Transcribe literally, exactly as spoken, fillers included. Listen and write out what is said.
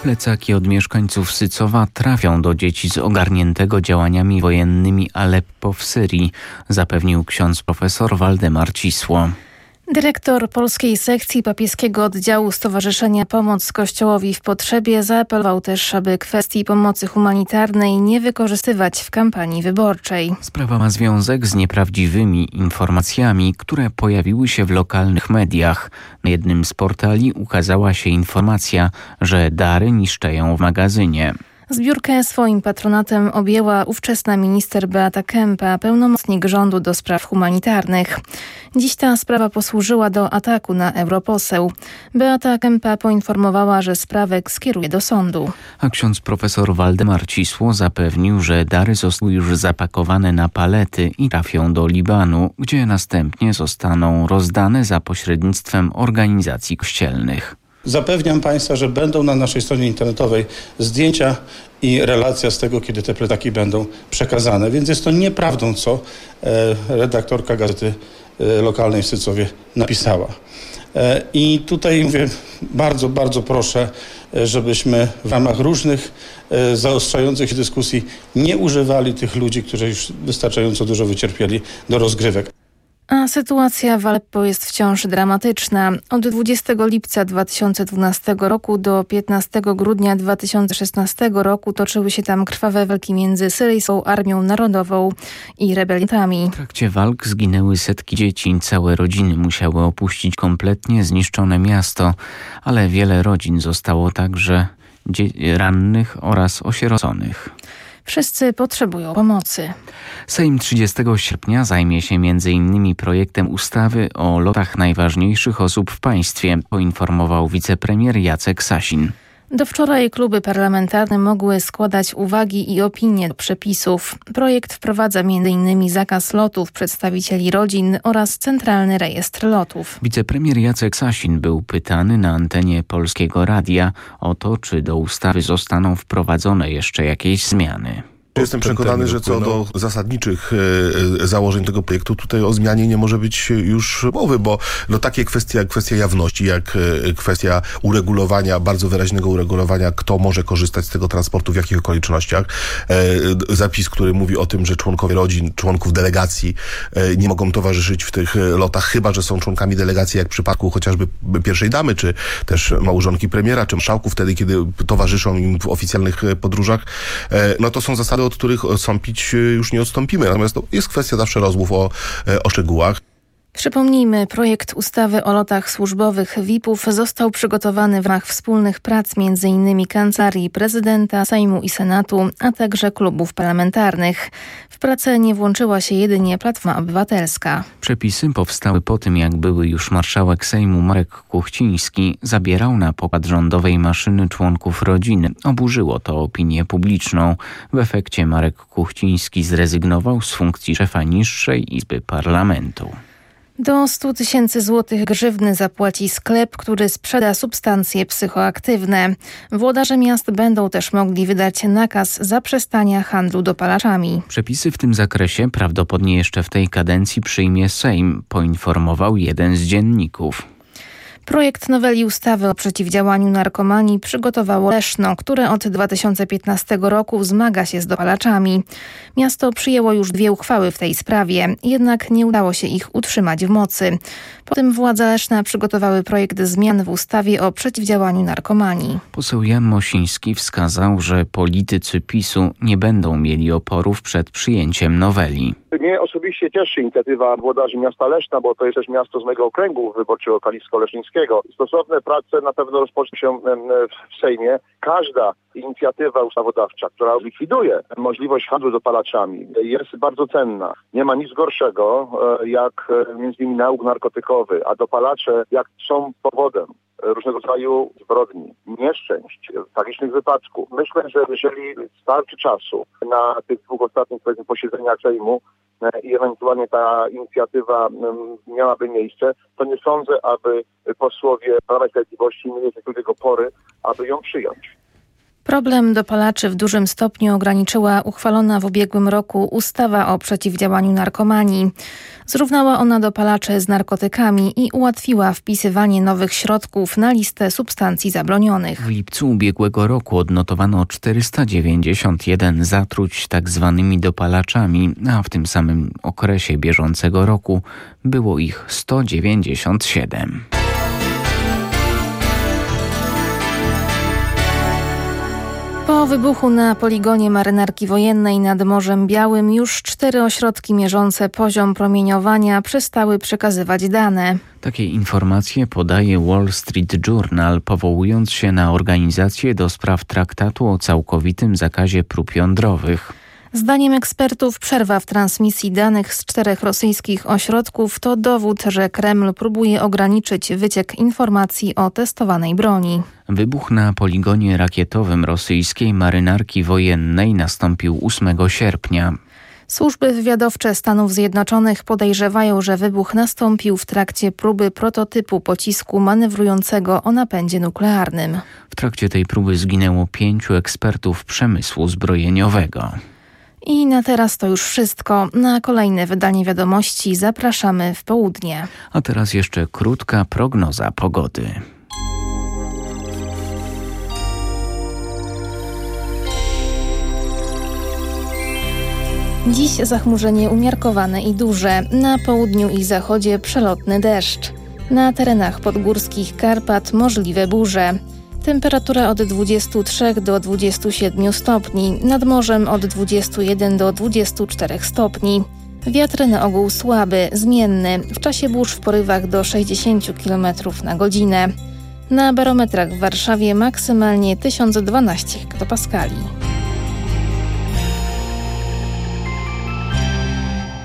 Plecaki od mieszkańców Sycowa trafią do dzieci z ogarniętego działaniami wojennymi Aleppo w Syrii, zapewnił ksiądz profesor Waldemar Cisło. Dyrektor polskiej sekcji papieskiego oddziału Stowarzyszenia Pomoc Kościołowi w Potrzebie zaapelował też, aby kwestii pomocy humanitarnej nie wykorzystywać w kampanii wyborczej. Sprawa ma związek z nieprawdziwymi informacjami, które pojawiły się w lokalnych mediach. Na jednym z portali ukazała się informacja, że dary niszczeją w magazynie. Zbiórkę swoim patronatem objęła ówczesna minister Beata Kempa, pełnomocnik rządu do spraw humanitarnych. Dziś ta sprawa posłużyła do ataku na europoseł. Beata Kempa poinformowała, że sprawę skieruje do sądu. A ksiądz profesor Waldemar Cisło zapewnił, że dary zostały już zapakowane na palety i trafią do Libanu, gdzie następnie zostaną rozdane za pośrednictwem organizacji kościelnych. Zapewniam Państwa, że będą na naszej stronie internetowej zdjęcia i relacja z tego, kiedy te plecaki będą przekazane. Więc jest to nieprawdą, co redaktorka gazety lokalnej w Sycowie napisała. I tutaj mówię, bardzo, bardzo proszę, żebyśmy w ramach różnych zaostrzających się dyskusji nie używali tych ludzi, którzy już wystarczająco dużo wycierpieli, do rozgrywek. A sytuacja w Aleppo jest wciąż dramatyczna. Od dwudziestego lipca dwa tysiące dwunastego roku do piętnastego grudnia dwa tysiące szesnastego roku toczyły się tam krwawe walki między syryjską Armią Narodową i rebeliantami. W trakcie walk zginęły setki dzieci. Całe rodziny musiały opuścić kompletnie zniszczone miasto, ale wiele rodzin zostało także dzie- rannych oraz osieroconych. Wszyscy potrzebują pomocy. Sejm trzydziestego sierpnia zajmie się między innymi projektem ustawy o lotach najważniejszych osób w państwie, poinformował wicepremier Jacek Sasin. Do wczoraj kluby parlamentarne mogły składać uwagi i opinie do przepisów. Projekt wprowadza między innymi zakaz lotów przedstawicieli rodzin oraz centralny rejestr lotów. Wicepremier Jacek Sasin był pytany na antenie Polskiego Radia o to, czy do ustawy zostaną wprowadzone jeszcze jakieś zmiany. Jestem przekonany, że co do zasadniczych e, założeń tego projektu, tutaj o zmianie nie może być już mowy, bo no, takie kwestie jak kwestia jawności, jak e, kwestia uregulowania, bardzo wyraźnego uregulowania, kto może korzystać z tego transportu, w jakich okolicznościach. E, zapis, który mówi o tym, że członkowie rodzin, członków delegacji e, nie mogą towarzyszyć w tych lotach, chyba że są członkami delegacji, jak w przypadku chociażby pierwszej damy, czy też małżonki premiera, czy marszałków, wtedy, kiedy towarzyszą im w oficjalnych podróżach. E, no to są zasady, od których odstąpić już nie odstąpimy. Natomiast to jest kwestia zawsze rozmów o, o szczegółach. Przypomnijmy, projekt ustawy o lotach służbowych V I P-ów został przygotowany w ramach wspólnych prac między innymi Kancelarii Prezydenta, Sejmu i Senatu, a także klubów parlamentarnych. W pracę nie włączyła się jedynie Platforma Obywatelska. Przepisy powstały po tym, jak były już marszałek Sejmu Marek Kuchciński zabierał na pokład rządowej maszyny członków rodziny. Oburzyło to opinię publiczną. W efekcie Marek Kuchciński zrezygnował z funkcji szefa niższej Izby Parlamentu. Do stu tysięcy złotych grzywny zapłaci sklep, który sprzeda substancje psychoaktywne. Włodarze miast będą też mogli wydać nakaz zaprzestania handlu dopalaczami. Przepisy w tym zakresie prawdopodobnie jeszcze w tej kadencji przyjmie Sejm, poinformował jeden z dzienników. Projekt noweli ustawy o przeciwdziałaniu narkomanii przygotowało Leszno, które od dwa tysiące piętnastego roku zmaga się z dopalaczami. Miasto przyjęło już dwie uchwały w tej sprawie, jednak nie udało się ich utrzymać w mocy. Potem władze Leszna przygotowały projekt zmian w ustawie o przeciwdziałaniu narkomanii. Poseł Jan Mosiński wskazał, że politycy PiSu nie będą mieli oporów przed przyjęciem noweli. Mnie osobiście cieszy inicjatywa włodarzy miasta Leszna, bo to jest też miasto z mojego okręgu wyborczego Kalisko-Leszczyńskiego. Stosowne prace na pewno rozpoczną się w Sejmie. Każda inicjatywa ustawodawcza, która likwiduje możliwość handlu dopalaczami, jest bardzo cenna. Nie ma nic gorszego jak między innymi nauk narkotykowy, a dopalacze jak są powodem różnego rodzaju zbrodni, nieszczęść, tragicznych wypadków. Myślę, że jeżeli starczy czasu na tych dwóch ostatnich posiedzeniach Sejmu i ewentualnie ta inicjatywa miałaby miejsce, to nie sądzę, aby posłowie Prawa i Sprawiedliwości mieli takiego pory, aby ją przyjąć. Problem dopalaczy w dużym stopniu ograniczyła uchwalona w ubiegłym roku ustawa o przeciwdziałaniu narkomanii. Zrównała ona dopalacze z narkotykami i ułatwiła wpisywanie nowych środków na listę substancji zabronionych. W lipcu ubiegłego roku odnotowano czterysta dziewięćdziesiąt jeden zatruć tak zwanymi dopalaczami, a w tym samym okresie bieżącego roku było ich sto dziewięćdziesiąt siedem. Po wybuchu na poligonie Marynarki Wojennej nad Morzem Białym już cztery ośrodki mierzące poziom promieniowania przestały przekazywać dane. Takie informacje podaje Wall Street Journal, powołując się na Organizację do Spraw Traktatu o Całkowitym Zakazie Prób Jądrowych. Zdaniem ekspertów przerwa w transmisji danych z czterech rosyjskich ośrodków to dowód, że Kreml próbuje ograniczyć wyciek informacji o testowanej broni. Wybuch na poligonie rakietowym rosyjskiej Marynarki Wojennej nastąpił ósmego sierpnia. Służby wywiadowcze Stanów Zjednoczonych podejrzewają, że wybuch nastąpił w trakcie próby prototypu pocisku manewrującego o napędzie nuklearnym. W trakcie tej próby zginęło pięciu ekspertów przemysłu zbrojeniowego. I na teraz to już wszystko. Na kolejne wydanie wiadomości zapraszamy w południe. A teraz jeszcze krótka prognoza pogody. Dziś zachmurzenie umiarkowane i duże. Na południu i zachodzie przelotny deszcz. Na terenach podgórskich Karpat możliwe burze. Temperatura od dwudziestu trzech do dwudziestu siedmiu stopni, nad morzem od dwudziestu jeden do dwudziestu czterech stopni. Wiatr na ogół słaby, zmienny, w czasie burz w porywach do sześćdziesięciu kilometrów na godzinę. Na barometrach w Warszawie maksymalnie tysiąc dwanaście hektopaskali.